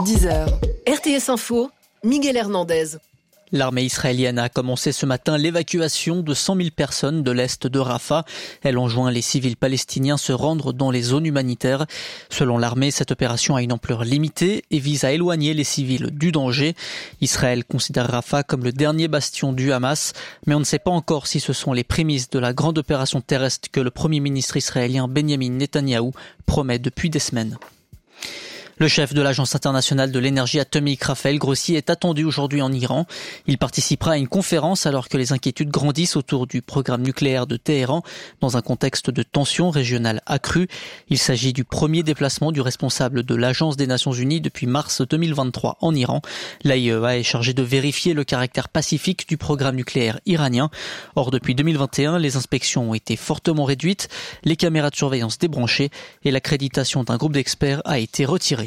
10h. RTS Info, Miguel Hernandez. L'armée israélienne a commencé ce matin l'évacuation de 100 000 personnes de l'est de Rafah. Elle enjoint les civils palestiniens à se rendre dans les zones humanitaires. Selon l'armée, cette opération a une ampleur limitée et vise à éloigner les civils du danger. Israël considère Rafah comme le dernier bastion du Hamas, mais on ne sait pas encore si ce sont les prémices de la grande opération terrestre que le Premier ministre israélien Benjamin Netanyahou promet depuis des semaines. Le chef de l'Agence internationale de l'énergie atomique, Raphaël Grossi, est attendu aujourd'hui en Iran. Il participera à une conférence alors que les inquiétudes grandissent autour du programme nucléaire de Téhéran dans un contexte de tensions régionales accrues. Il s'agit du premier déplacement du responsable de l'Agence des Nations Unies depuis mars 2023 en Iran. L'AIEA est chargée de vérifier le caractère pacifique du programme nucléaire iranien. Or, depuis 2021, les inspections ont été fortement réduites, les caméras de surveillance débranchées et l'accréditation d'un groupe d'experts a été retirée.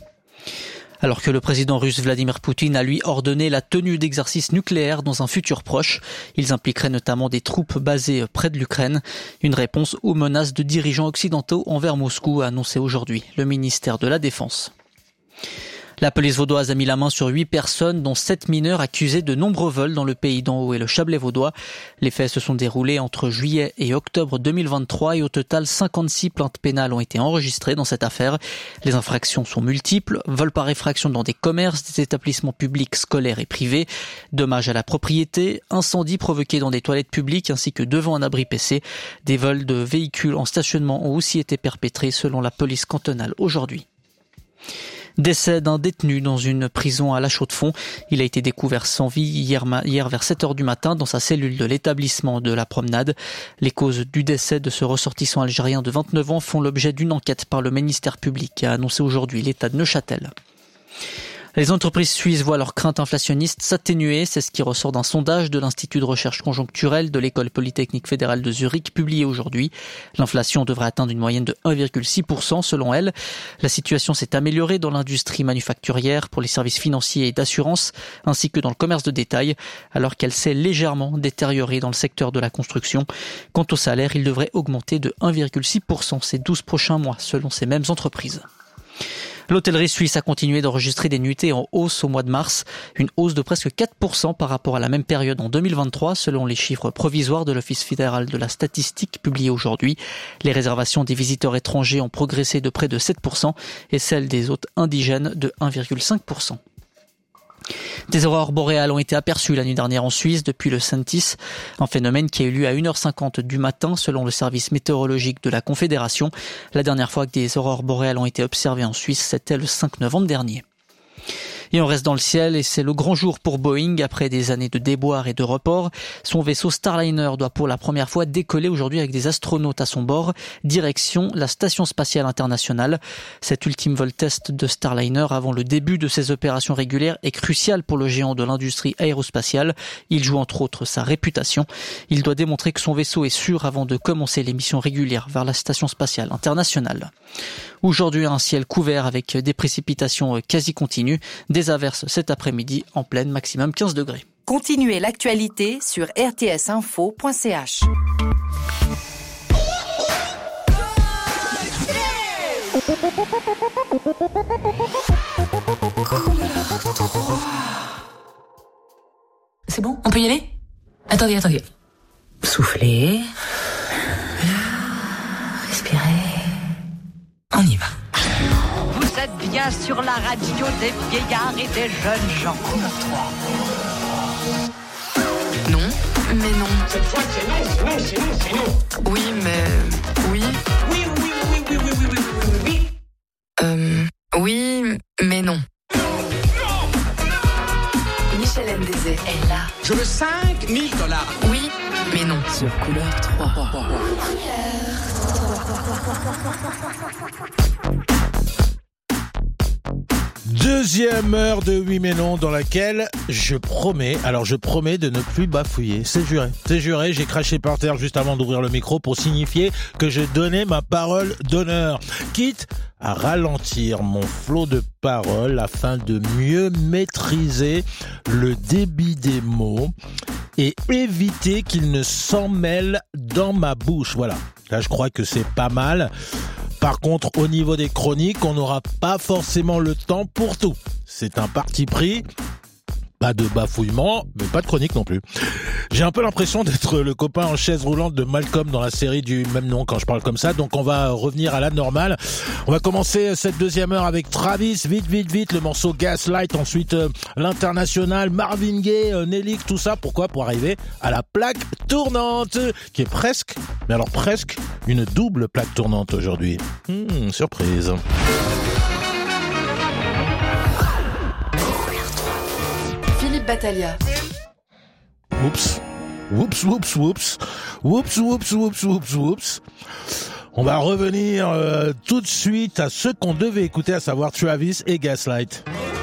Alors que le président russe Vladimir Poutine a lui ordonné la tenue d'exercices nucléaires dans un futur proche. Ils impliqueraient notamment des troupes basées près de l'Ukraine. Une réponse aux menaces de dirigeants occidentaux envers Moscou, a annoncé aujourd'hui le ministère de la Défense. La police vaudoise a mis la main sur 8 personnes, dont 7 mineurs accusés de nombreux vols dans le pays d'en haut et le Chablais vaudois. Les faits se sont déroulés entre juillet et octobre 2023 et au total 56 plaintes pénales ont été enregistrées dans cette affaire. Les infractions sont multiples, vol par effraction dans des commerces, des établissements publics, scolaires et privés, dommages à la propriété, incendies provoqués dans des toilettes publiques ainsi que devant un abri PC. Des vols de véhicules en stationnement ont aussi été perpétrés selon la police cantonale aujourd'hui. Décès d'un détenu dans une prison à La Chaux-de-Fonds. Il a été découvert sans vie hier vers 7h du matin dans sa cellule de l'établissement de la Promenade. Les causes du décès de ce ressortissant algérien de 29 ans font l'objet d'une enquête par le ministère public, a annoncé aujourd'hui l'État de Neuchâtel. Les entreprises suisses voient leurs craintes inflationnistes s'atténuer, c'est ce qui ressort d'un sondage de l'Institut de recherche conjoncturelle de l'École polytechnique fédérale de Zurich publié aujourd'hui. L'inflation devrait atteindre une moyenne de 1,6% selon elle. La situation s'est améliorée dans l'industrie manufacturière, pour les services financiers et d'assurance, ainsi que dans le commerce de détail, alors qu'elle s'est légèrement détériorée dans le secteur de la construction. Quant au salaire, il devrait augmenter de 1,6% ces 12 prochains mois, selon ces mêmes entreprises. L'hôtellerie suisse a continué d'enregistrer des nuitées en hausse au mois de mars, une hausse de presque 4% par rapport à la même période en 2023 selon les chiffres provisoires de l'Office fédéral de la statistique publiés aujourd'hui. Les réservations des visiteurs étrangers ont progressé de près de 7% et celles des hôtes indigènes de 1,5%. Des aurores boréales ont été aperçues la nuit dernière en Suisse depuis le Sentis, un phénomène qui a eu lieu à 1h50 du matin selon le service météorologique de la Confédération. La dernière fois que des aurores boréales ont été observées en Suisse, c'était le 5 novembre dernier. Et on reste dans le ciel et c'est le grand jour pour Boeing. Après des années de déboires et de reports, son vaisseau Starliner doit pour la première fois décoller aujourd'hui avec des astronautes à son bord, direction la Station spatiale internationale. Cet ultime vol test de Starliner avant le début de ses opérations régulières est crucial pour le géant de l'industrie aérospatiale. Il joue entre autres sa réputation. Il doit démontrer que son vaisseau est sûr avant de commencer les missions régulières vers la Station spatiale internationale. Aujourd'hui, un ciel couvert avec des précipitations quasi continues. Des averses cet après-midi en pleine, maximum 15 degrés. Continuez l'actualité sur rtsinfo.ch. C'est bon, on peut y aller ? Attendez. Soufflez. Respirez. On y va. Vous êtes bien sur la radio des vieillards et des jeunes gens. Couleur 3. Non, mais non. Cette fois, c'est non. Oui, mais... Oui. Oui. Oui, mais non. Michel Ndezé est là. Je veux 5 000 $. Oui, mais non. Sur Couleur 3. Deuxième heure de Oui mais non dans laquelle je promets de ne plus bafouiller. C'est juré, j'ai craché par terre juste avant d'ouvrir le micro pour signifier que je donnais ma parole d'honneur. Quitte à ralentir mon flot de paroles afin de mieux maîtriser le débit des mots et éviter qu'il ne s'en mêle dans ma bouche. Voilà, là je crois que c'est pas mal. Par contre, au niveau des chroniques, on n'aura pas forcément le temps pour tout. C'est un parti pris. Pas de bafouillement, mais pas de chronique non plus. J'ai un peu l'impression d'être le copain en chaise roulante de Malcolm dans la série du même nom quand je parle comme ça. Donc on va revenir à la normale. On va commencer cette deuxième heure avec Travis, vite, le morceau Gaslight. Ensuite l'international, Marvin Gaye, Nelly, tout ça. Pourquoi ? Pour arriver à la plaque tournante, qui est presque, mais alors presque, une double plaque tournante aujourd'hui. Surprise. Philippe Battaglia. Oups. On va revenir tout de suite à ce qu'on devait écouter, à savoir Travis et Gaslight.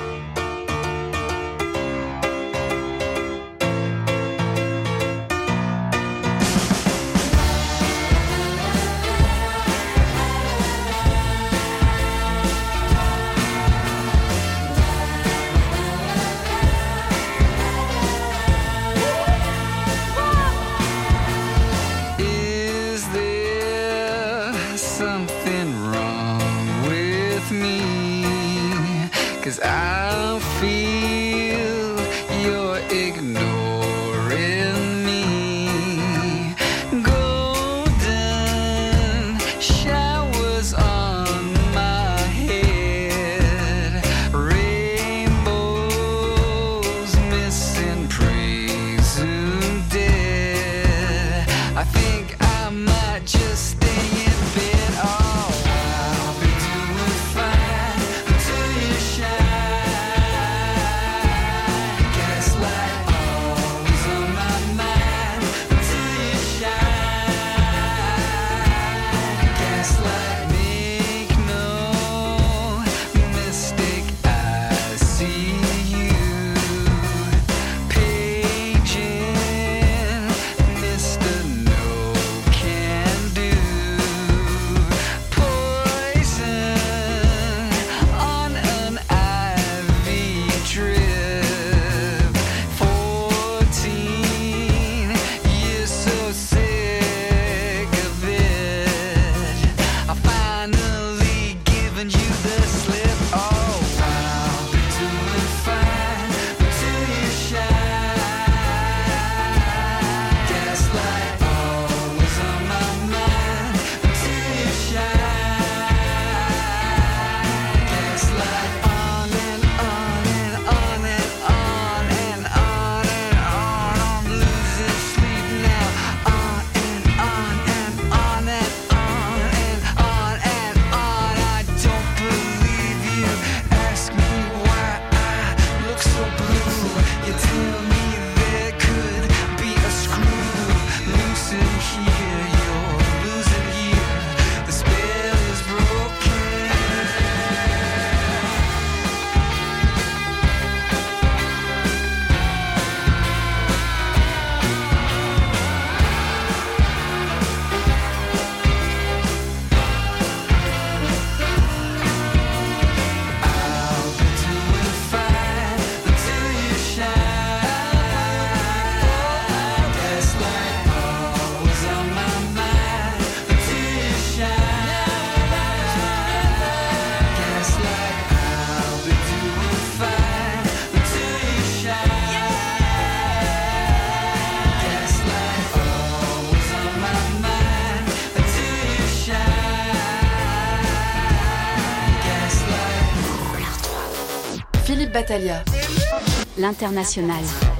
Battaglia. L'International.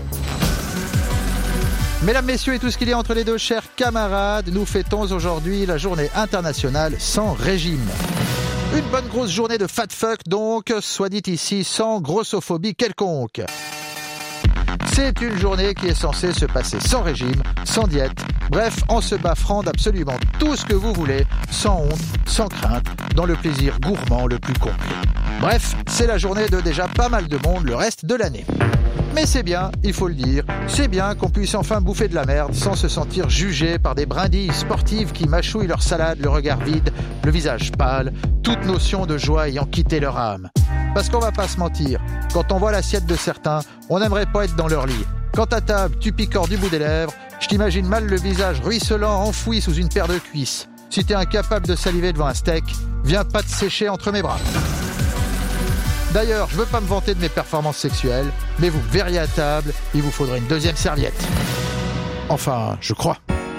Mesdames, messieurs et tout ce qu'il y a entre les deux, chers camarades, nous fêtons aujourd'hui la journée internationale sans régime. Une bonne grosse journée de fat fuck donc, soit dit ici, sans grossophobie quelconque. C'est une journée qui est censée se passer sans régime, sans diète, bref, en se baffrant d'absolument tout ce que vous voulez, sans honte, sans crainte, dans le plaisir gourmand le plus complet. Bref, c'est la journée de déjà pas mal de monde le reste de l'année. Mais c'est bien, il faut le dire, c'est bien qu'on puisse enfin bouffer de la merde sans se sentir jugé par des brindilles sportives qui mâchouillent leur salade, le regard vide, le visage pâle, toute notion de joie ayant quitté leur âme. Parce qu'on va pas se mentir, quand on voit l'assiette de certains, on n'aimerait pas être dans leur lit. Quand à table, tu picores du bout des lèvres, je t'imagine mal le visage ruisselant enfoui sous une paire de cuisses. Si t'es incapable de saliver devant un steak, viens pas te sécher entre mes bras. D'ailleurs, je veux pas me vanter de mes performances sexuelles, mais vous me verriez à table, il vous faudrait une deuxième serviette. Enfin, je crois.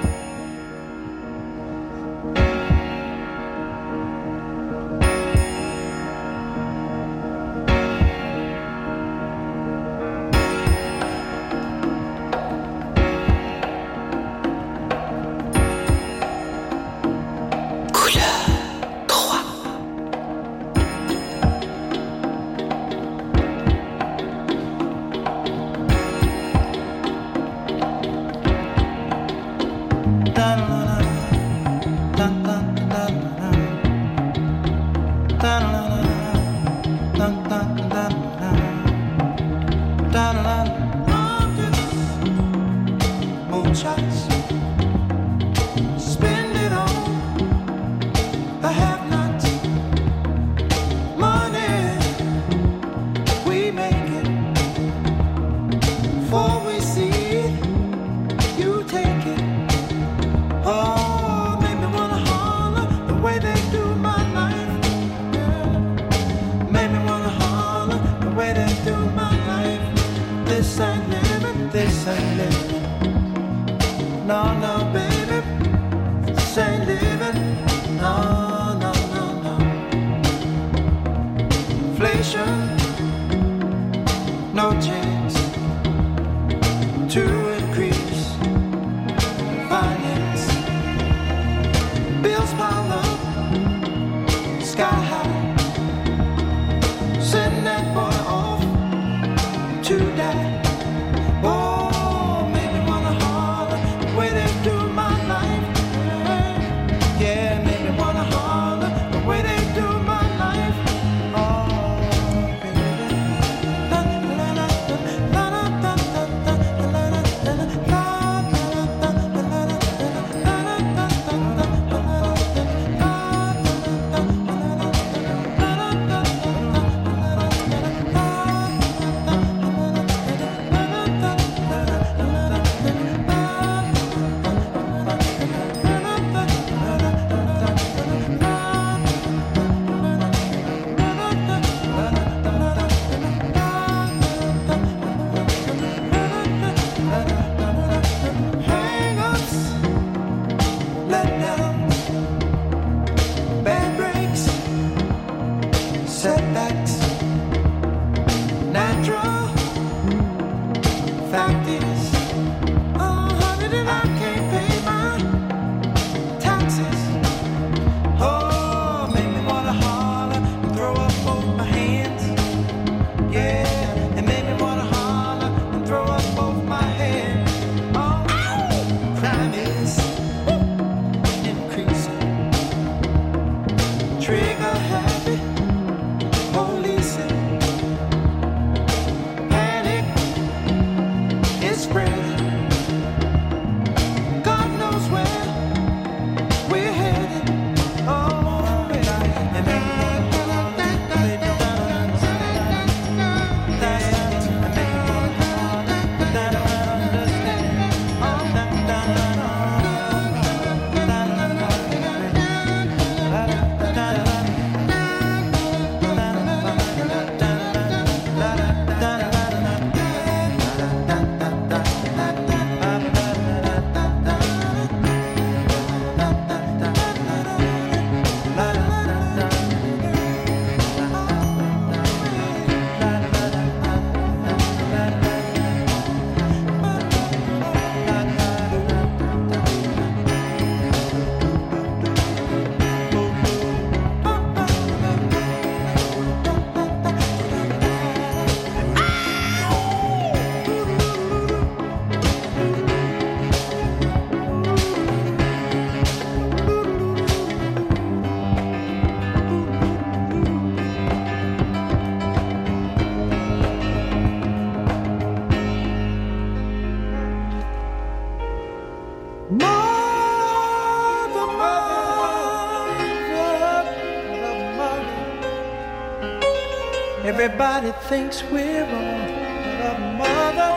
Everybody thinks we're wrong, but mother,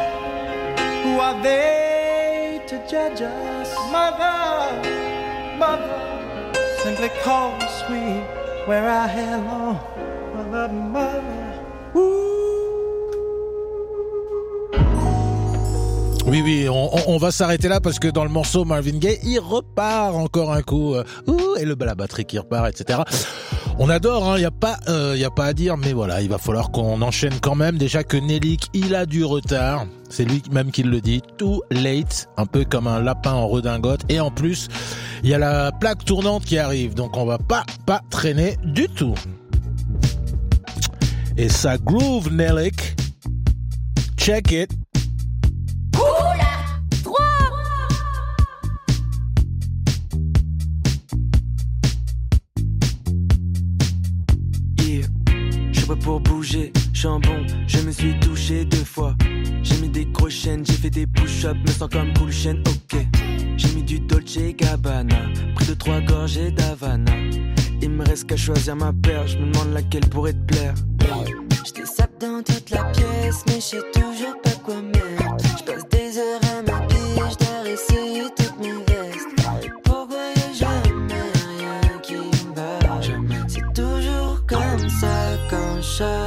who are they to judge us? Mother, mother, simply call me sweet, where I had long mother. Oui, on va s'arrêter là parce que dans le morceau Marvin Gaye, il repart encore un coup, et la batterie qui repart, etc. On adore, hein, y a pas à dire, mais voilà, il va falloir qu'on enchaîne quand même. Déjà que Nelik, il a du retard. C'est lui même qui le dit. Too late. Un peu comme un lapin en redingote. Et en plus, il y a la plaque tournante qui arrive. Donc on va pas traîner du tout. Et ça groove, Nelik. Check it. Pour bouger, chambon, je me suis touché 2 fois. J'ai mis des gros chaînes, j'ai fait des push-ups, me sens comme cool chaîne, ok. J'ai mis du Dolce Gabbana, pris de 3 gorgées d'Havana. Il me reste qu'à choisir ma paire, je me demande laquelle pourrait te plaire. J'te sape dans toute la pièce, mais je sais toujours pas quoi mettre. J'passe des heures à m'habiller, j'dois essayer toutes mes vestes. Pourquoi y'a jamais rien qui me va? C'est toujours comme ça quand je sors.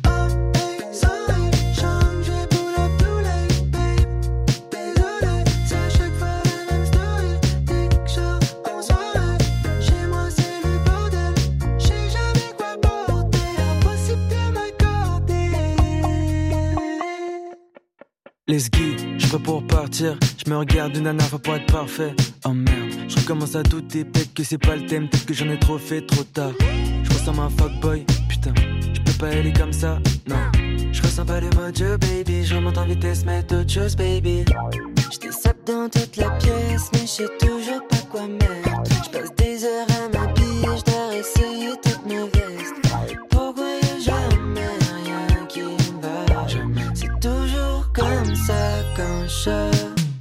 Les skis, je suis prêt pour partir. Je me regarde une nana, faut pour être parfait. Oh merde, je recommence à douter. Peut-être que c'est pas le thème, peut-être que j'en ai trop fait trop tard. Je ressens ma fuckboy, putain, je peux pas aller comme ça, non. Je ressens pas le mojo, baby. Je remonte en vitesse, mais d'autres choses, baby. J'te sape dans toute la pièce, mais je sais toujours pas quoi mettre. Je passe des heures à m'habiller, je dois essayer toutes mes vestes. Pourquoi y'a jamais rien qui me va? C'est toujours comme ça quand je sors.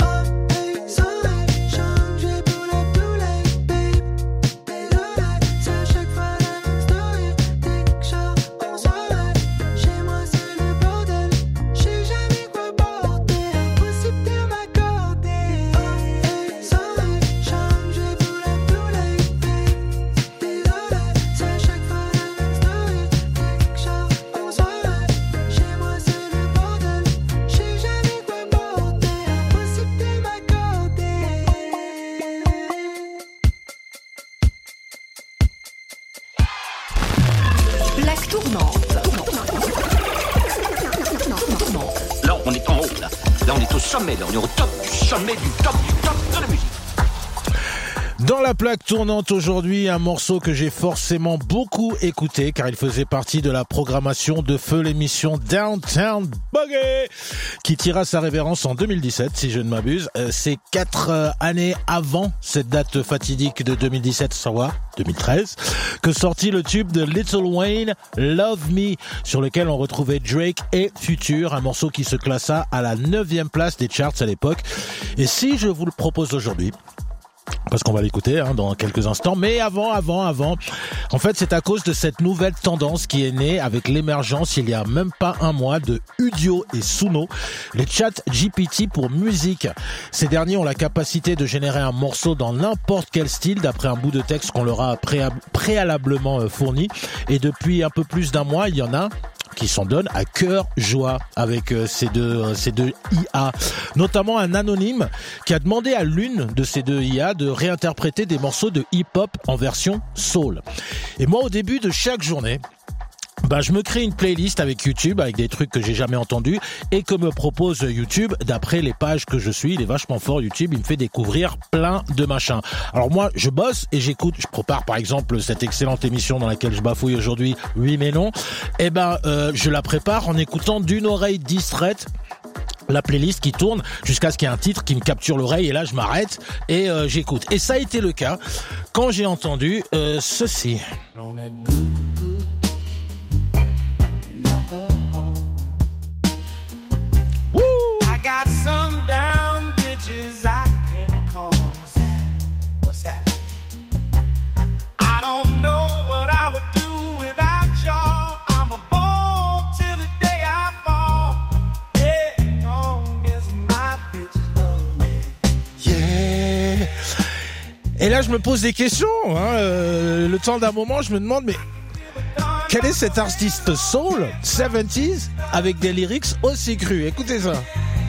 On est au top du sommet du top de la musique. Dans la plaque tournante aujourd'hui, un morceau que j'ai forcément beaucoup écouté car il faisait partie de la programmation de feu l'émission Downtown Boogie qui tira sa révérence en 2017 si je ne m'abuse. C'est 4 années avant cette date fatidique de 2017, savoir 2013, que sortit le tube de Lil Wayne, Love Me, sur lequel on retrouvait Drake et Future, un morceau qui se classa à la 9e place des charts à l'époque. Et si je vous le propose aujourd'hui, parce qu'on va l'écouter dans quelques instants, mais avant, en fait c'est à cause de cette nouvelle tendance qui est née avec l'émergence il y a même pas un mois de Udio et Suno, les chats GPT pour musique. Ces derniers ont la capacité de générer un morceau dans n'importe quel style d'après un bout de texte qu'on leur a préalablement fourni, et depuis un peu plus d'un mois il y en a qui s'en donnent à cœur joie avec ces deux IA, notamment un anonyme qui a demandé à l'une de ces deux IA de réinterpréter des morceaux de hip-hop en version soul. Et moi, au début de chaque journée, je me crée une playlist avec YouTube, avec des trucs que j'ai jamais entendus et que me propose YouTube d'après les pages que je suis. Il est vachement fort, YouTube, il me fait découvrir plein de machins. Alors moi, je bosse et j'écoute, je prépare par exemple cette excellente émission dans laquelle je bafouille aujourd'hui, oui mais non. Je la prépare en écoutant d'une oreille distraite la playlist qui tourne jusqu'à ce qu'il y ait un titre qui me capture l'oreille, et là je m'arrête et j'écoute. Et ça a été le cas quand j'ai entendu ceci. I got some down bitches I can call. What's that? I don't know what I would do without y'all. I'm a ball till the day I fall. Yeah, long as my bitches love me. Yeah. Et là, je me pose des questions. Le temps d'un moment, je me demande, mais quel est cet artiste soul 70s avec des lyrics aussi crus? Écoutez ça.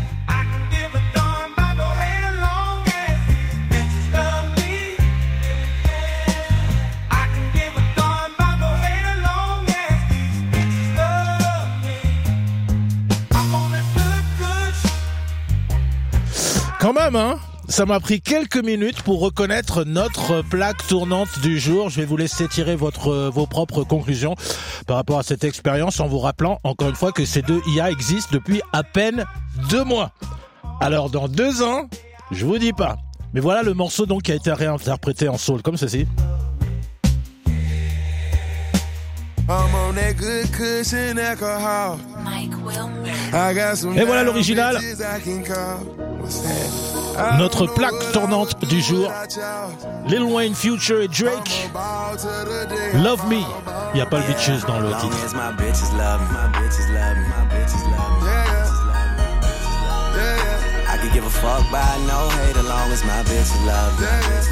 Quand même, ça m'a pris quelques minutes pour reconnaître notre plaque tournante du jour. Je vais vous laisser tirer vos propres conclusions par rapport à cette expérience en vous rappelant encore une fois que ces deux IA existent depuis à peine 2 mois. Alors dans 2 ans, je vous dis pas. Mais voilà le morceau donc qui a été réinterprété en soul comme ceci. Et voilà l'original. Notre plaque tournante du jour. Lil Wayne, Future et Drake. Love Me. Il n'y a pas le bitches dans le titre. I could give a fuck by no hate as long as my bitches love me.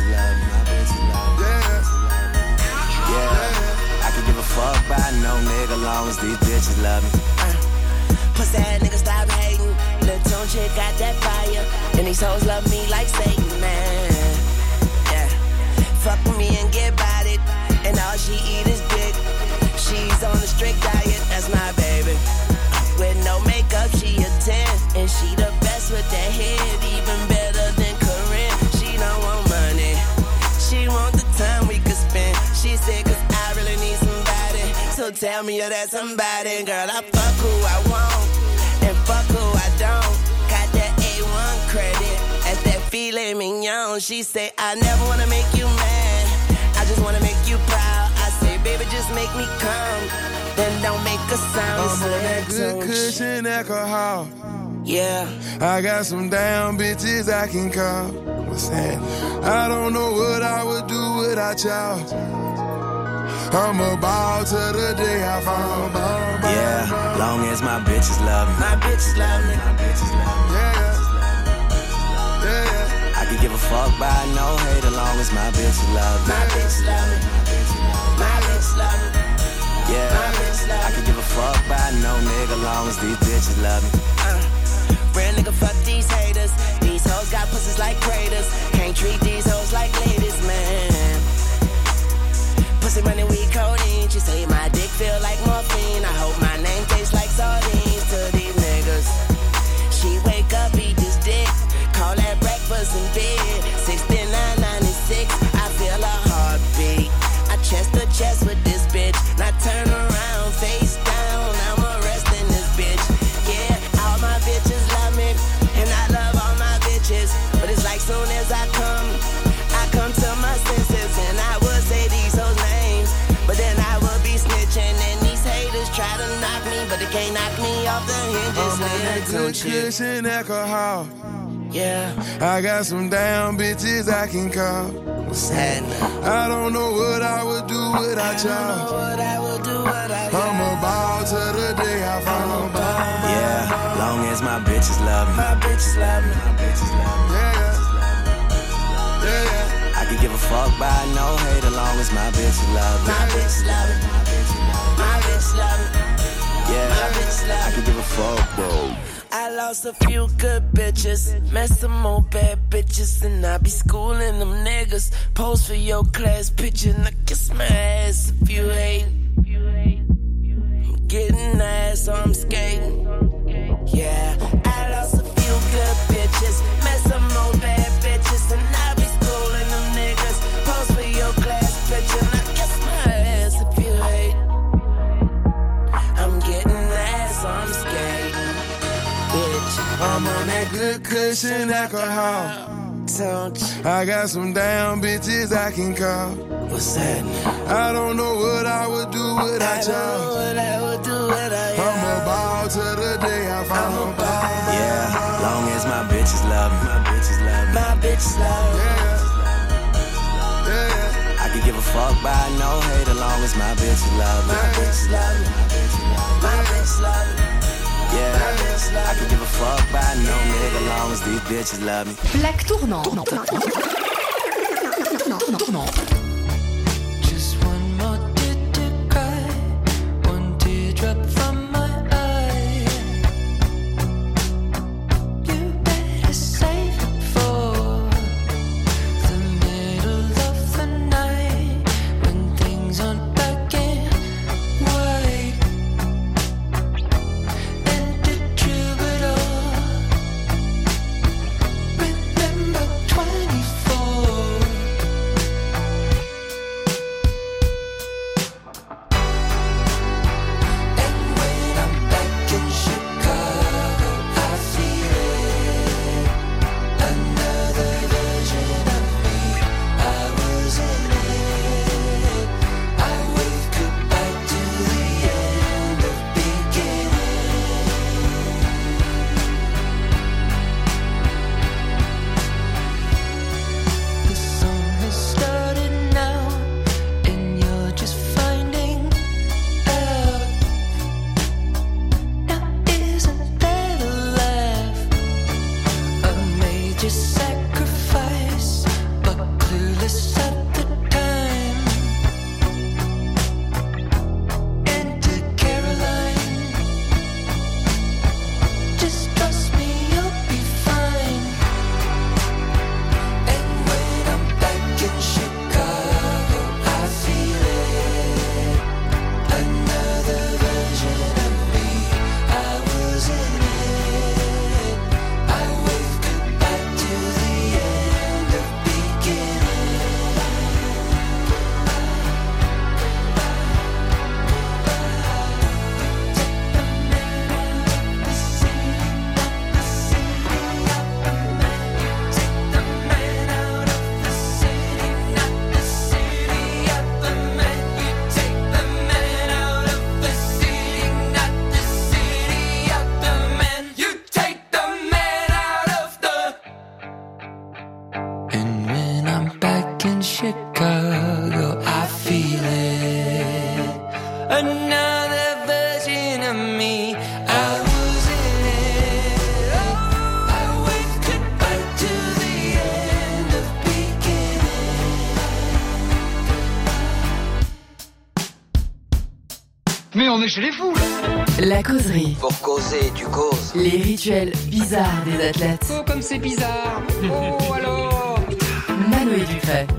Yeah, I could give a fuck by no nigga long as these bitches love me. Pussy ass nigga stop hating. Lil' Tune chick got that fire. And these hoes love me like Satan, man. Yeah, fuck with me and get about it. And all she eat is dick. She's on a strict diet, that's my baby. With no makeup, she a 10. And she the best with that head, even better than Corinne. She don't want money, she want the time we could spend. She said, cause I really need somebody. So tell me you're that somebody. Girl, I fuck who I want, and fuck who I don't. Got that A1 credit, that's that filet mignon. She say, I never wanna make you mad, I just wanna make you proud. I say, baby, just make me come, then don't make a sound. I'm on that good cushion alcohol. Yeah, I got some damn bitches I can call. What's that? I don't know what I would do without y'all. I'm a ball till the day I fall. Yeah, long as my bitches love me. My bitches love me. My bitches love me. Yeah. I could give a fuck by no hate as long as my bitches love me. My bitches love me. My bitches love me. Yeah, I could give a fuck by no nigga long as these bitches love me. Real nigga, fuck these haters. These hoes got pussies like craters. Can't treat these hoes like ladies, man. Pussy money, we codeine. She say my dick feel like morphine. I hope my name tastes like sardines to these niggas. She wake up, eat this dick, call that breakfast in bed. 6996, I feel a heartbeat. I chest to chest with this bitch. Now turn around, face down, I'm arresting this bitch. Yeah, all my bitches love me, and I love all my bitches. But it's like soon as I come to my senses, and I would say these hoes names, but then I would be snitching, and these haters try to knock me, but they can't knock me off the hinges. I'm on that good cushion alcohol. Yeah, I got some damn bitches I can call. What's happening? I don't know what I would do without y'all. I'm a ball till the day I fall. Yeah, long as my bitches love me. My bitches love me. My bitches love me. Yeah. I could give a fuck by no hate as long as my bitches love me. My bitches love me. My bitches love me. Yeah, my bitches love me. I could give a fuck, bro. I lost a few good bitches, met some more bad bitches, and I be schooling them niggas. Pose for your class picture, and I kiss my ass if you hate. I'm getting ass, so I'm skating. Yeah, I lost a few good bitches, met some more bad bitches, and I be schooling them niggas. Pose for your class picture, and I kiss my ass if you hate. I'm getting ass, so I'm skating. I'm on that good cushion alcohol. I got some damn bitches I can call. What's that? I don't know what I would do without y'all. I'm a ball till the day I fall. Yeah, long as my bitches love me. My bitches love me. My bitches love me. Yeah. I could give a fuck by no hate as long as my bitches love me. My bitches love me. My bitches love me. Yeah, I can give a fuck by no nigga long as these bitches love me. Plaque tournante. tournant. Just one more tear to cry, one teardrop from my eye. You better save it for the middle of the night when things aren't black and white. And the troubadour, remember 24. Sacrifice, but clueless at the time. And to Caroline, just trust me, you'll be fine. And when I'm back in Chicago, I feel it. Another version of me, I was in it. I wave goodbye to the end of beginning. And when I'm back in Chicago, I feel it. Another version of me, I was in it. Oh, I wave goodbye to the end of beginning. Mais on est chez les fous. La causerie. Pour causer, tu causes. Les rituels bizarres des athlètes. Oh, comme c'est bizarre. Oh, alors. Manoé Dufay.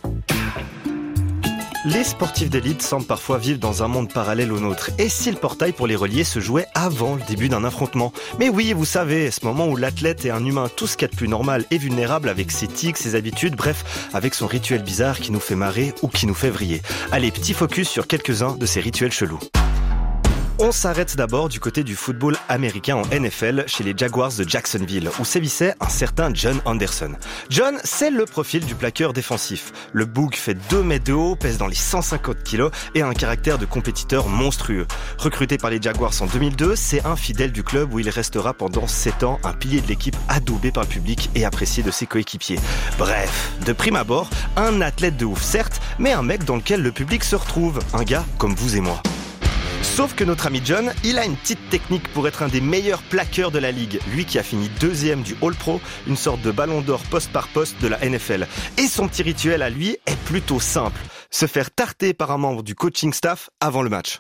Les sportifs d'élite semblent parfois vivre dans un monde parallèle au nôtre. Et si le portail pour les relier se jouait avant le début d'un affrontement? Mais oui, vous savez, ce moment où l'athlète est un humain tout ce qu'il y a de plus normal et vulnérable avec ses tics, ses habitudes, bref, avec son rituel bizarre qui nous fait marrer ou qui nous fait vriller. Allez, petit focus sur quelques-uns de ces rituels chelous. On s'arrête d'abord du côté du football américain en NFL chez les Jaguars de Jacksonville où sévissait un certain John Anderson. John, c'est le profil du plaqueur défensif. Le boug fait 2 mètres de haut, pèse dans les 150 kilos et a un caractère de compétiteur monstrueux. Recruté par les Jaguars en 2002, c'est un fidèle du club où il restera pendant 7 ans, un pilier de l'équipe adoubé par le public et apprécié de ses coéquipiers. Bref, de prime abord, un athlète de ouf certes, mais un mec dans lequel le public se retrouve, un gars comme vous et moi. Sauf que notre ami John, il a une petite technique pour être un des meilleurs plaqueurs de la ligue. Lui qui a fini 2e du All-Pro, une sorte de ballon d'or poste par poste de la NFL. Et son petit rituel à lui est plutôt simple. Se faire tarter par un membre du coaching staff avant le match.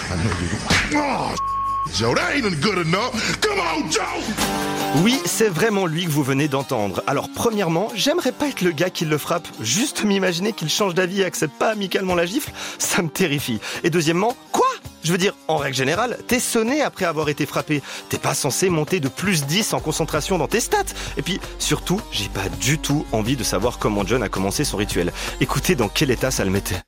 Joe, that ain't good enough. Come on, Joe! Oui, c'est vraiment lui que vous venez d'entendre. Alors premièrement, j'aimerais pas être le gars qui le frappe. Juste m'imaginer qu'il change d'avis et accepte pas amicalement la gifle, ça me terrifie. Et deuxièmement, quoi? Je veux dire, en règle générale, t'es sonné après avoir été frappé. T'es pas censé monter de plus 10 en concentration dans tes stats. Et puis, surtout, j'ai pas du tout envie de savoir comment John a commencé son rituel. Écoutez dans quel état ça le mettait.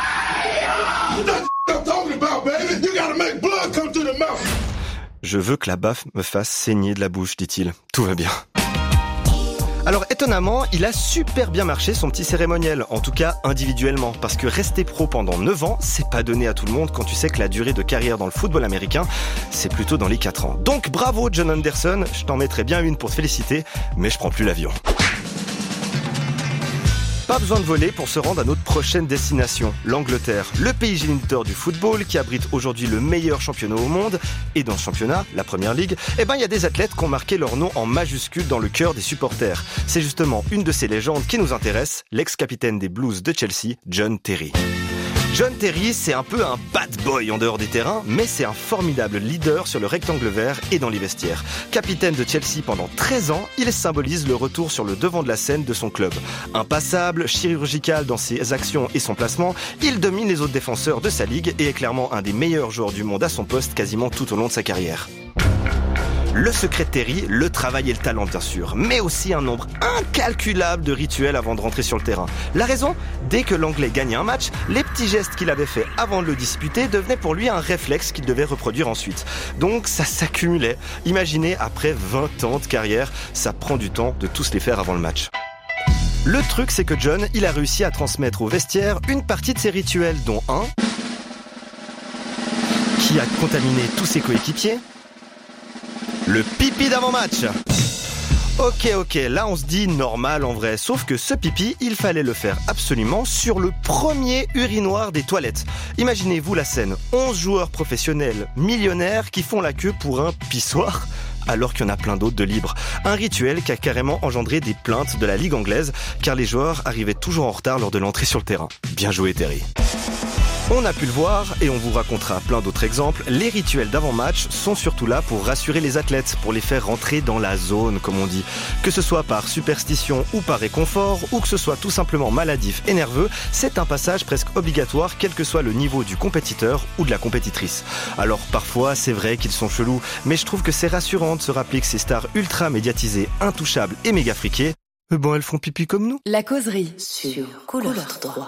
Je veux que la baffe me fasse saigner de la bouche, dit-il. Tout va bien. Alors étonnamment, il a super bien marché son petit cérémoniel, en tout cas individuellement, parce que rester pro pendant 9 ans, c'est pas donné à tout le monde quand tu sais que la durée de carrière dans le football américain, c'est plutôt dans les 4 ans. Donc bravo John Anderson, je t'en mettrai bien une pour te féliciter, mais je prends plus l'avion. Pas besoin de voler pour se rendre à notre prochaine destination, l'Angleterre, le pays géniteur du football qui abrite aujourd'hui le meilleur championnat au monde. Et dans ce championnat, la Première Ligue, il y a des athlètes qui ont marqué leur nom en majuscule dans le cœur des supporters. C'est justement une de ces légendes qui nous intéresse, l'ex-capitaine des Blues de Chelsea, John Terry. John Terry, c'est un peu un bad boy en dehors des terrains, mais c'est un formidable leader sur le rectangle vert et dans les vestiaires. Capitaine de Chelsea pendant 13 ans, il symbolise le retour sur le devant de la scène de son club. Impassable, chirurgical dans ses actions et son placement, il domine les autres défenseurs de sa ligue et est clairement un des meilleurs joueurs du monde à son poste quasiment tout au long de sa carrière. Le secret de Terry, le travail et le talent bien sûr, mais aussi un nombre incalculable de rituels avant de rentrer sur le terrain. La raison ? Dès que l'Anglais gagnait un match, les petits gestes qu'il avait faits avant de le disputer devenaient pour lui un réflexe qu'il devait reproduire ensuite. Donc ça s'accumulait. Imaginez, après 20 ans de carrière, ça prend du temps de tous les faire avant le match. Le truc, c'est que John, il a réussi à transmettre au vestiaire une partie de ses rituels, dont un qui a contaminé tous ses coéquipiers. Le pipi d'avant-match. Ok, là on se dit normal en vrai, sauf que ce pipi, il fallait le faire absolument sur le premier urinoir des toilettes. Imaginez-vous la scène, 11 joueurs professionnels, millionnaires qui font la queue pour un pissoir, alors qu'il y en a plein d'autres de libres. Un rituel qui a carrément engendré des plaintes de la Ligue anglaise, car les joueurs arrivaient toujours en retard lors de l'entrée sur le terrain. Bien joué Terry. On a pu le voir, et on vous racontera plein d'autres exemples, les rituels d'avant-match sont surtout là pour rassurer les athlètes, pour les faire rentrer dans la zone, comme on dit. Que ce soit par superstition ou par réconfort, ou que ce soit tout simplement maladif et nerveux, c'est un passage presque obligatoire, quel que soit le niveau du compétiteur ou de la compétitrice. Alors parfois, c'est vrai qu'ils sont chelous, mais je trouve que c'est rassurant de se rappeler que ces stars ultra médiatisées, intouchables et méga friquées, elles font pipi comme nous. La causerie sur Couleur 3.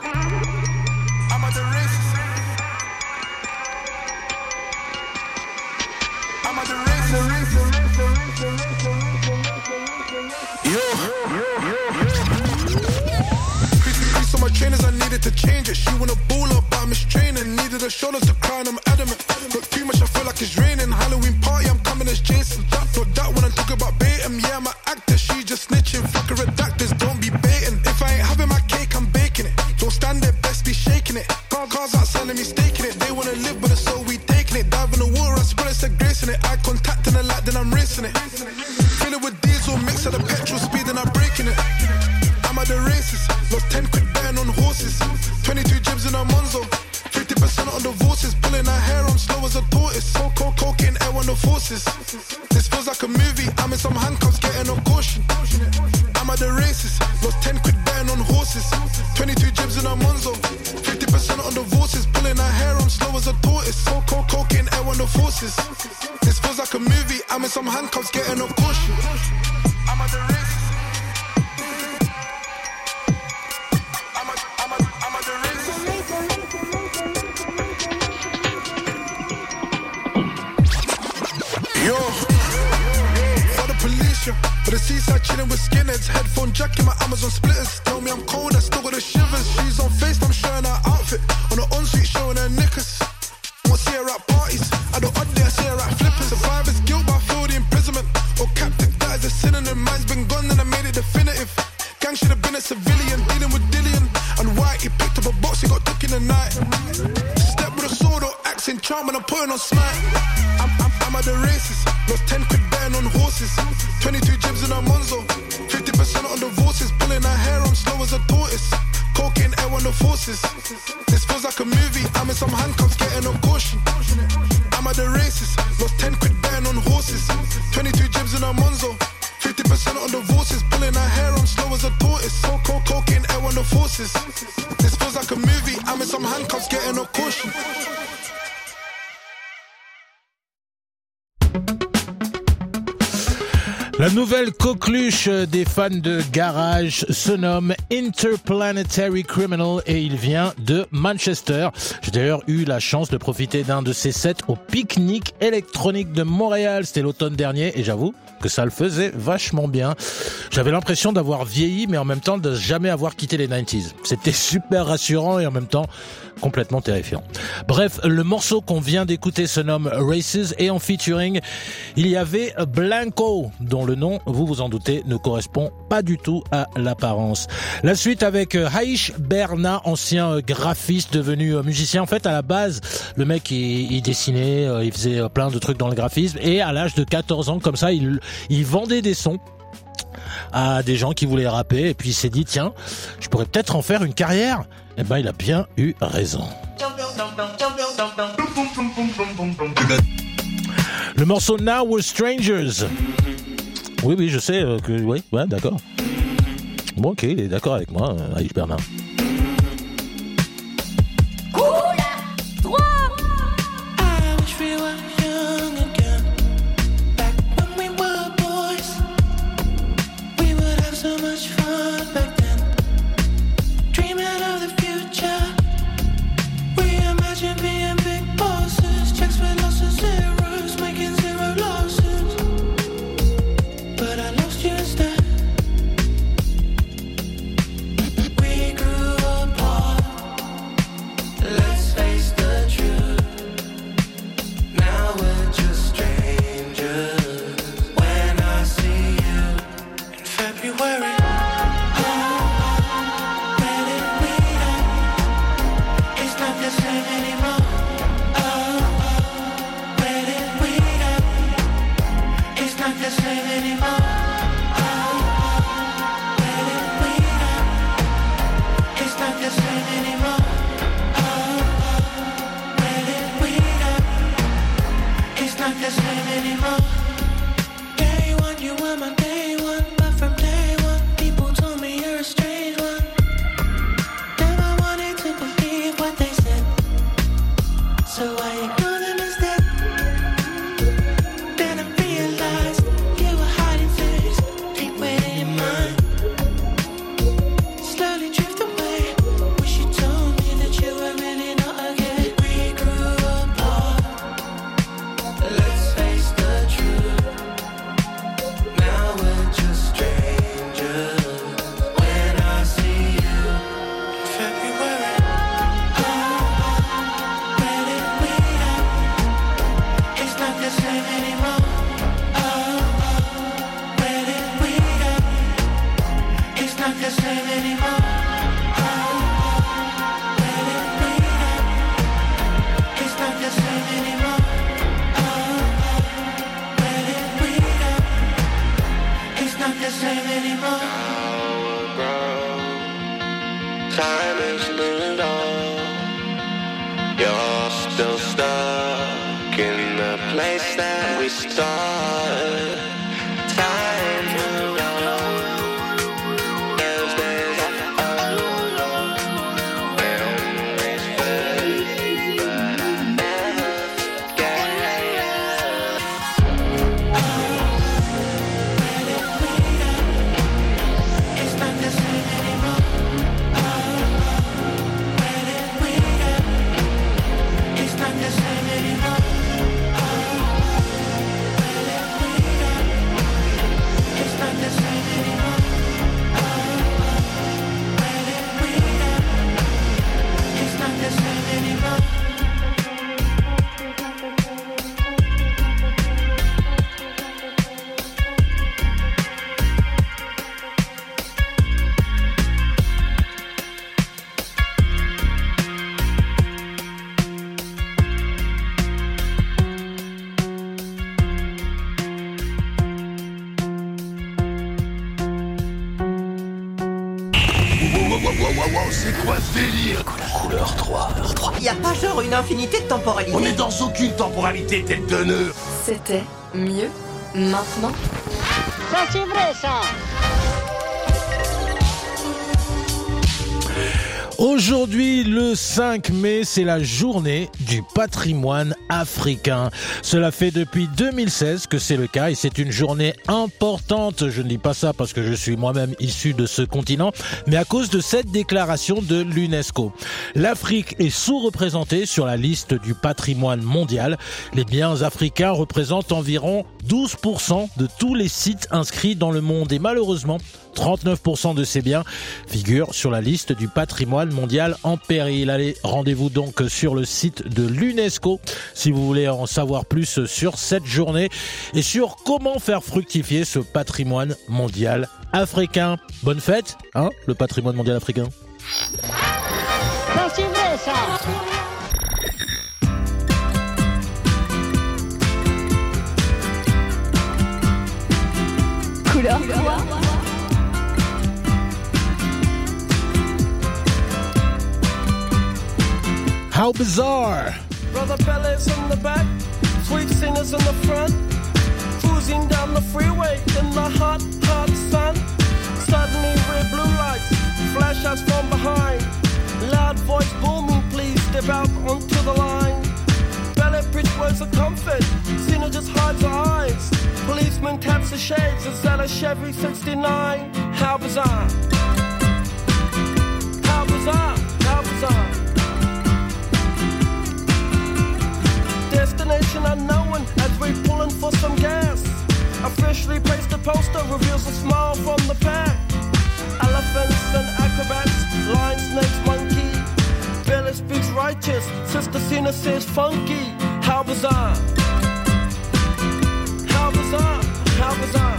On my trainers, I needed to change it. She wanna ball up, but I'm training. Needed her shoulders to cry, and I'm adamant. Not too much, I feel like it's raining. Halloween party, I'm coming as Jason. Not that when I talk about baiting. Yeah, I'm an actor, she just snitching. Fuck her redactors, don't be baiting. If I ain't having my cake, I'm baking it. Don't stand there, best be shaking it. Cars outside of me staking it. They wanna live, but it's so we taking it. Dive in the water, I spread it, said grace in it. Eye contact in the light, then I'm racing it. Fill it with diesel, mix of the petrol speed, and I'm breaking it. I'm at the races, lost 10 quid betting on horses. 22 jibs in a Monzo, 50% on divorces. Pulling her hair, I'm slow as a tortoise. Cocaine, air on the forces. This feels like a movie, I'm in some handcuffs, getting a caution. I'm at the races, lost 10 quid betting on horses. 22 jibs in a Monzo, 50% on divorces. Pulling her hair, I'm slow as a tortoise. Cocaine, air on the forces. This feels like a movie, I'm in some handcuffs, getting a caution. I'm at the races. For the seaside chilling with skinheads, headphone jack in my Amazon splitters. Tell me I'm cold, I still got the shivers. She's on FaceTime showing her outfit, on the ensuite showing her knickers. Won't see her at parties, at the odd day I see her at flippers. Survivor's guilt, but I feel the imprisonment. Or captive, that is a synonym. Mine's been gone and I made it definitive. Gang should have been a civilian, dealing with Dillian and White. He picked up a box, he got took in the night. Step with a sword or axe in charm and I'm putting on smite. I'm at the races, lost 10 quid betting on horses. 22 jibs in a Monzo, 50% on divorces. Pulling her hair, I'm slow as a tortoise. Cocaine, air on the forces. This feels like a movie, I'm in some handcuffs, getting a caution. I'm at the races, lost 10 quid betting on horses. 22 jibs in a Monzo, 50% on divorces. Pulling her hair, I'm slow as a tortoise. Cocaine, air on the forces. This feels like a movie, I'm in some handcuffs, getting a caution. La nouvelle coqueluche des fans de garage se nomme Interplanetary Criminal et il vient de Manchester. J'ai d'ailleurs eu la chance de profiter d'un de ses sets au pique-nique électronique de Montréal. C'était l'automne dernier et j'avoue que ça le faisait vachement bien. J'avais l'impression d'avoir vieilli mais en même temps de jamais avoir quitté les 90s. C'était super rassurant et en même temps complètement terrifiant. Bref, le morceau qu'on vient d'écouter se nomme Races et en featuring, il y avait Blanco dont le nom, vous vous en doutez, ne correspond pas du tout à l'apparence. La suite avec Haïch Berna, ancien graphiste devenu musicien. En fait, à la base, le mec, il dessinait, il faisait plein de trucs dans le graphisme, et à l'âge de 14 ans, comme ça, il vendait des sons à des gens qui voulaient rapper, et puis il s'est dit, tiens, je pourrais peut-être en faire une carrière. Eh ben, il a bien eu raison. Le morceau Now We're Strangers. Oui, je sais que... Oui, ouais, d'accord. Bon, ok, il est d'accord avec moi, Haïch Berna. C'est quoi ce délire? Couleur 3. Y a pas genre une infinité de temporalité? On est dans aucune temporalité, tête de nœud. C'était mieux maintenant. Ça c'est vrai ça. Aujourd'hui, le 5 mai, c'est la journée du patrimoine africain. Cela fait depuis 2016 que c'est le cas et c'est une journée importante. Je ne dis pas ça parce que je suis moi-même issu de ce continent, mais à cause de cette déclaration de l'UNESCO. L'Afrique est sous-représentée sur la liste du patrimoine mondial. Les biens africains représentent environ 12% de tous les sites inscrits dans le monde et malheureusement, 39% de ses biens figurent sur la liste du patrimoine mondial en péril. Allez, rendez-vous donc sur le site de l'UNESCO si vous voulez en savoir plus sur cette journée et sur comment faire fructifier ce patrimoine mondial africain. Bonne fête, hein, le patrimoine mondial africain. Non, c'est vrai, ça. Couleur quoi? How bizarre! Brother Bellas in the back, sweet singers in the front, cruising down the freeway in the hot, hot sun. Suddenly red blue lights flash us from behind. Loud voice booming, please step out onto the line. Ballet bridge words of comfort, Cena just hides her eyes. Policeman taps the shades, is that a Chevy 69? How bizarre! How bizarre! How bizarre! Destination unknown as we're pulling for some gas. Officially placed a poster, reveals a smile from the pack. Elephants and acrobats, lion, snakes, monkey. Billy speaks righteous, Sister Cena says funky. How bizarre! How bizarre! How bizarre!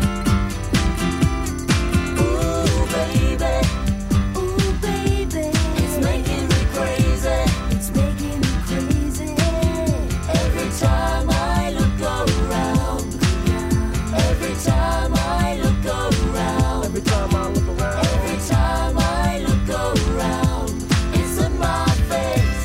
Ooh, baby. Ooh, baby. It's making me crazy. It's making me crazy. Every time I look around. Every time I look around. Every time I look around. Every time I look around. It's in my face.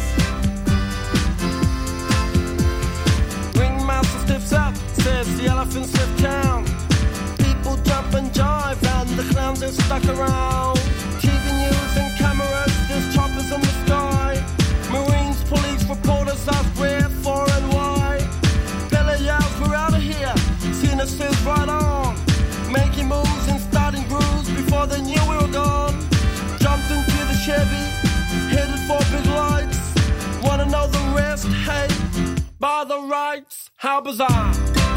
Ringmaster stiffs up, says the elephants left town. People jump and jive and the clowns are stuck around. TV news and cameras, there's choppers in the sky. Marines, police, reporters ask where, for and why. Bella yells, we're out of here. Cena says right on. Making moves and starting grooves before they knew we were gone. Jumped into the Chevy, headed for big lights. Wanna know the rest? Hey, by the rights. How bizarre!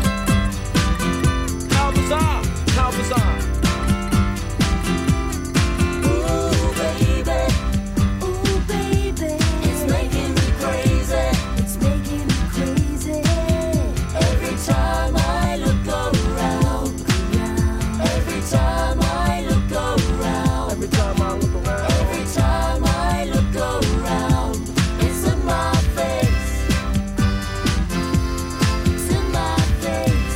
How bizarre! How bizarre! Ooh, baby. Ooh, baby. It's making me crazy. It's making me crazy. Every time I look around. Every time I look around. Every time I look around. Every time I look around. It's in my face. It's in my face.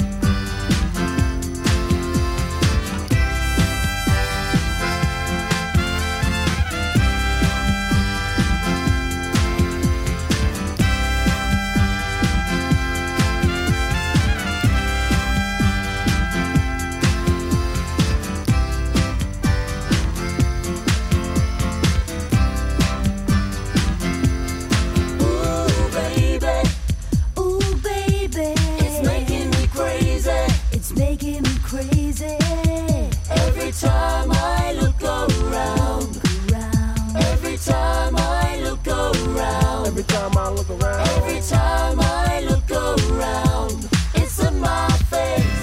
Ooh, baby. Ooh, baby. It's making me crazy. It's making me crazy. Every time I look around. Every time I look around. Every time I look around. Every time I look around. It's in my face.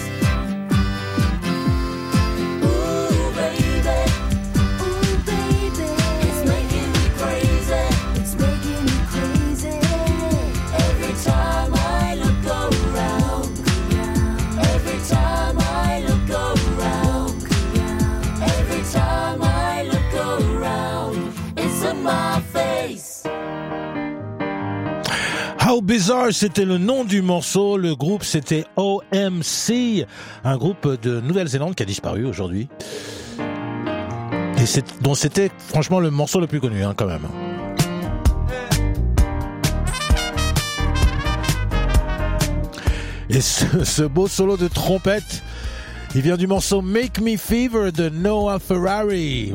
Ooh, baby. Ooh, baby. It's making me crazy. It's making me crazy. Every time I look around. Every time I look around. Every time I look around. It's in my face. How Bizarre, c'était le nom du morceau. Le groupe, c'était OMC, un groupe de Nouvelle-Zélande qui a disparu aujourd'hui. Et dont c'était franchement le morceau le plus connu, hein, quand même. Et ce beau solo de trompette, il vient du morceau Make Me Fever de Noah Ferrari.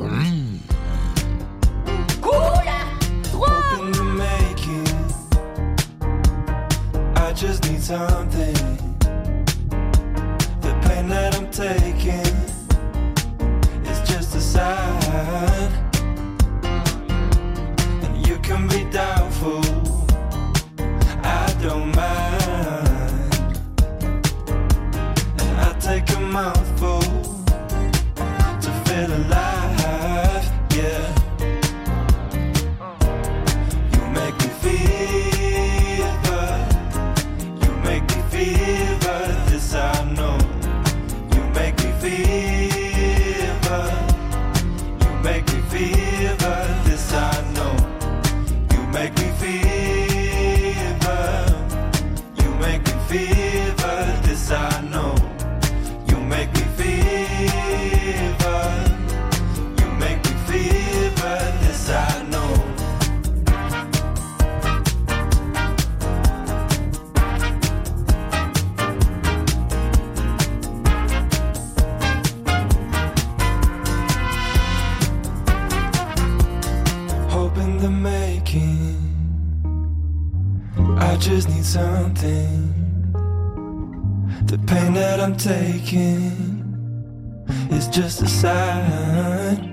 I just need something. The pain that I'm taking is just a sign. And you can be doubtful, I don't mind. And I take a mouthful something. The pain that I'm taking is just a sign.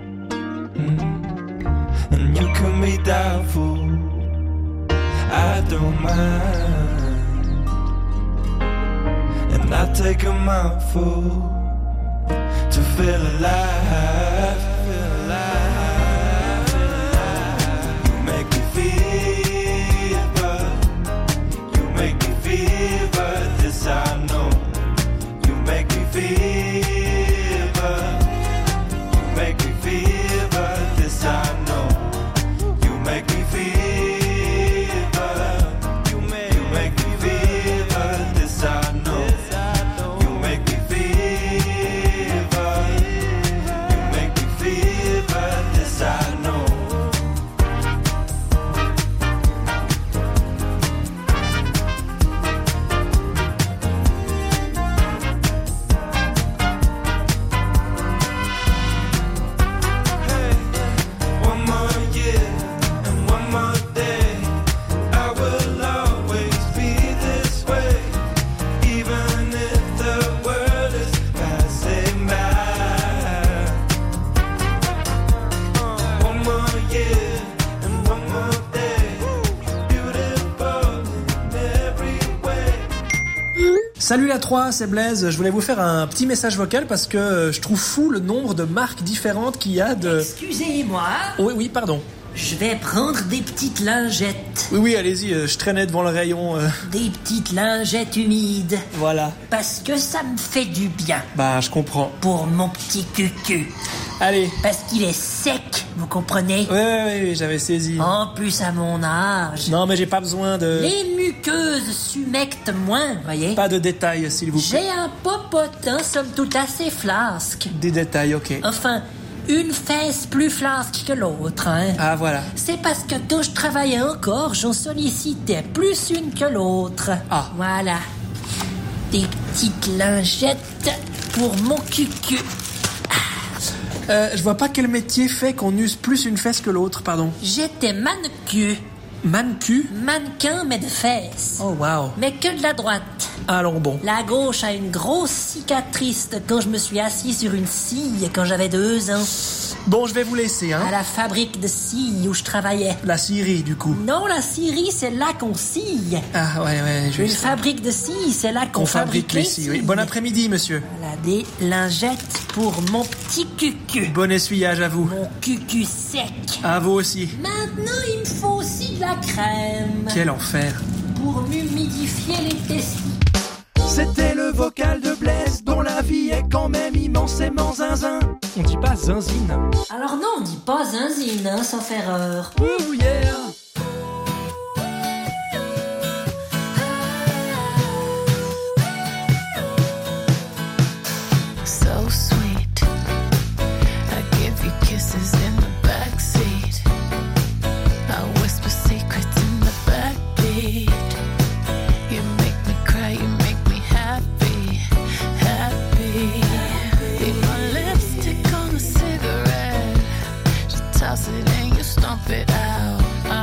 And you can be doubtful, I don't mind. And I take a mouthful to feel alive. You make me fever. You make me fever. This I know. You make me fever. You make me fever. This I know. You make me fever. You make me fever. This I know. You make me fever. You make me fever. This I know. One more year and one more day, I will always be this way, even if the world is passing by. One more year and one more day, beautiful in every way. Salut la 3, c'est Blaise. Je voulais vous faire un petit message vocal parce que je trouve fou le nombre de marques différentes qu'il y a de... Excusez-moi, Oui, pardon. je vais prendre des petites lingettes. Oui, allez-y, je traînais devant le rayon. Des petites lingettes humides. Voilà. Parce que ça me fait du bien. Bah, je comprends. Pour mon petit cucu. Allez. Parce qu'il est sec, vous comprenez? Oui, j'avais saisi. En plus à mon âge. Non, mais j'ai pas besoin de... Les muqueuses s'humectent moins, voyez? Pas de détails, s'il vous plaît. J'ai un popotin, somme toute assez flasque. Des détails, ok. Enfin, une fesse plus flasque que l'autre, hein. Ah, voilà. C'est parce que quand je travaillais encore, j'en sollicitais plus une que l'autre. Ah. Voilà. Des petites lingettes pour mon cucu. Je vois pas quel métier fait qu'on use plus une fesse que l'autre, pardon. J'étais mannequin. Mannequin? Mannequin, mais de fesses. Oh, wow. Mais que de la droite. Allons bon. La gauche a une grosse cicatrice de quand je me suis assis sur une scie quand j'avais 2 ans. Bon, je vais vous laisser, hein. À la fabrique de scies où je travaillais. La scierie, du coup. Non, la scierie, c'est là qu'on scie. Ah, ouais, Une juste. fabrique de scies, c'est là qu'on fabrique les scies. Oui. Bon après-midi, monsieur. Voilà, des lingettes pour mon petit cucu. Bon essuyage à vous. Mon cucu sec. À vous aussi. Maintenant, il me faut aussi de la crème. Quel enfer. Pour m'humidifier les testicules. C'était le vocal de Blaise, dont la vie est quand même immensément zinzin. On dit pas zinzine. Alors non, on dit pas zinzine, hein, sauf erreur. Ouh, yeah. So sweet. I give you kisses in the backseat. I whisper secrets in the backbeat. You make me cry, you make me happy, happy. Leave my lipstick on a cigarette. Just toss it and you stomp it out.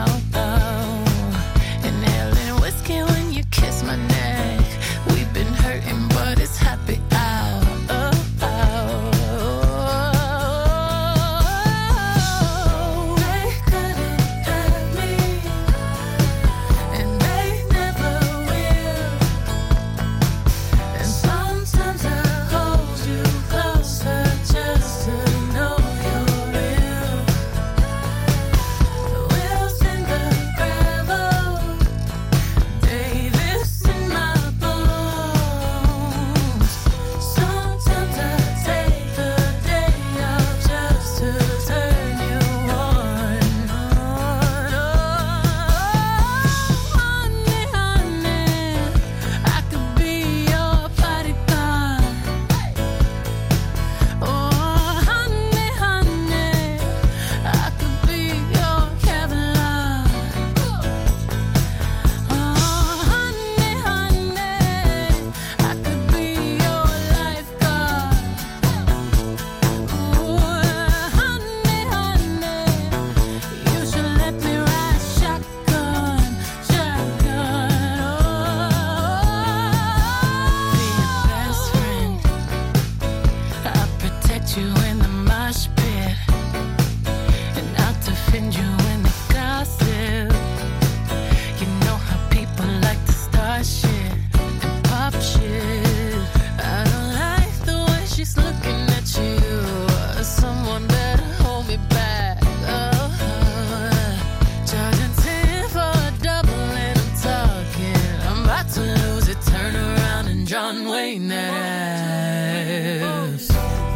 ain't that ass.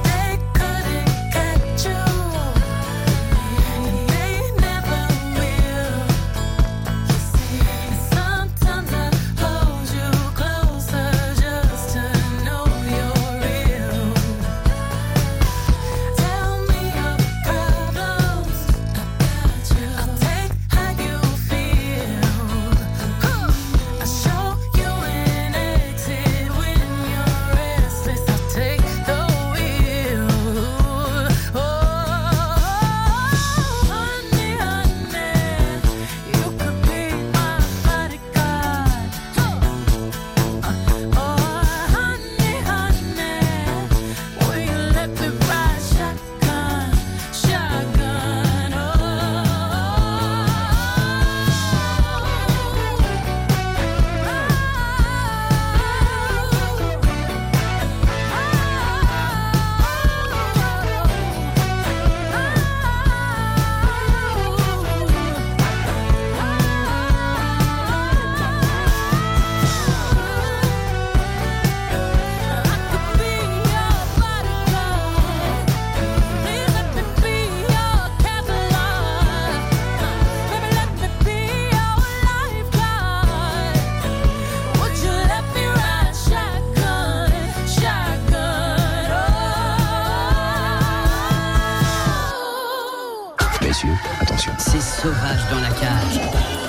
Messieurs, attention. C'est sauvage dans la cage.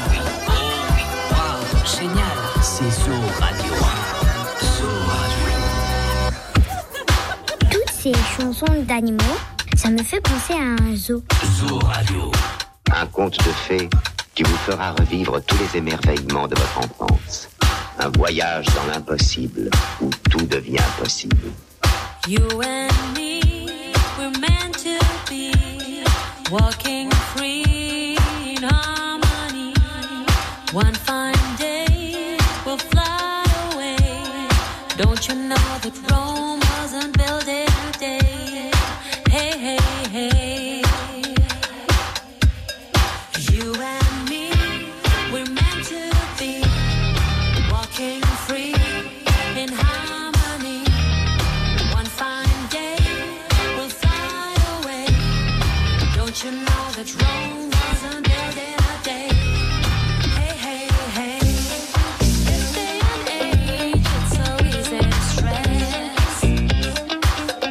Wow, génial. C'est Zo Radio. Zo Radio. Toutes ces chansons d'animaux, ça me fait penser à un zoo. Zo Radio. Un conte de fées qui vous fera revivre tous les émerveillements de votre enfance. Un voyage dans l'impossible où tout devient possible. You and me, we're meant to be walking free in harmony. One fine day we'll fly away. Don't you know that Rome wasn't built in a day? Hey, hey, hey. You and me, we're meant to be walking free in harmony. One fine day we'll fly away. Don't you know that Rome wasn't built in a day? Hey, hey, hey. This day and age, it's so easy to stress.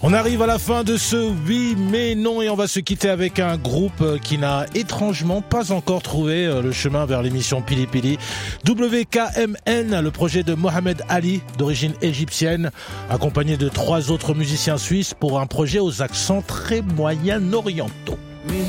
On arrive à la fin de ce Oui mais non et on va se quitter avec un groupe qui n'a étrangement pas encore trouvé le chemin vers l'émission Pili Pili. WKMN, le projet de Mohamed Ali, d'origine égyptienne, accompagné de 3 autres musiciens suisses pour un projet aux accents très moyen-orientaux.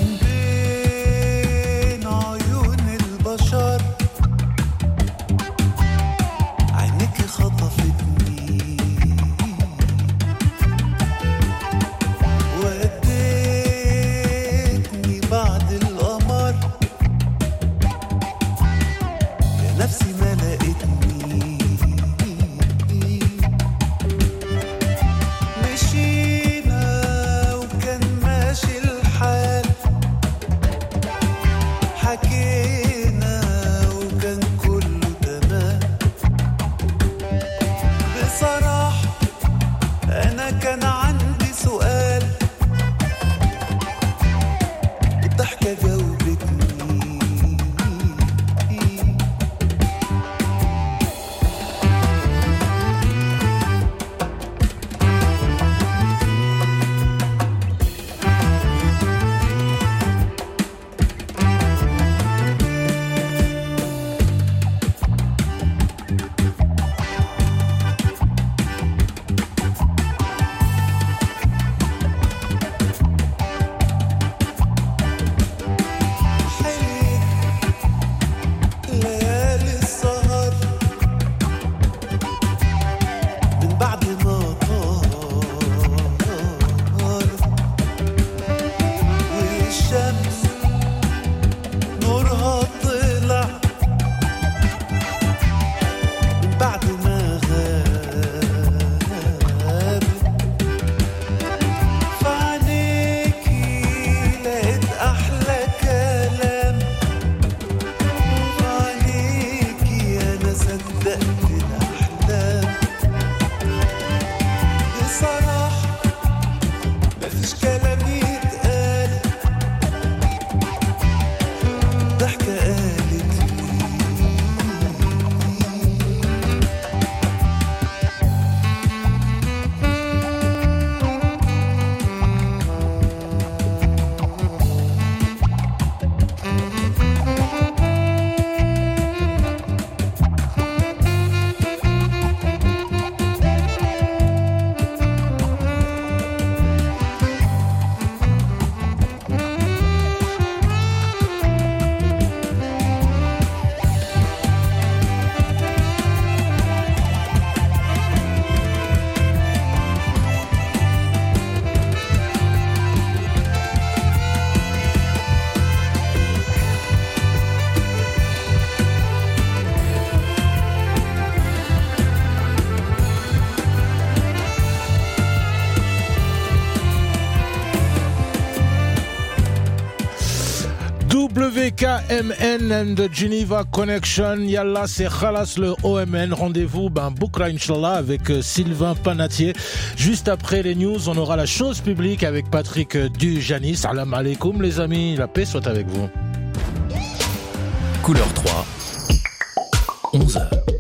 WKMN and the Geneva Connection. Yallah, c'est Khalas le OMN. Rendez-vous, Boukra Inch'Allah avec Sylvain Panatier. Juste après les news, on aura la chose publique avec Patrick Dujani. Salam alaikum les amis, la paix soit avec vous. Couleur 3, 11h.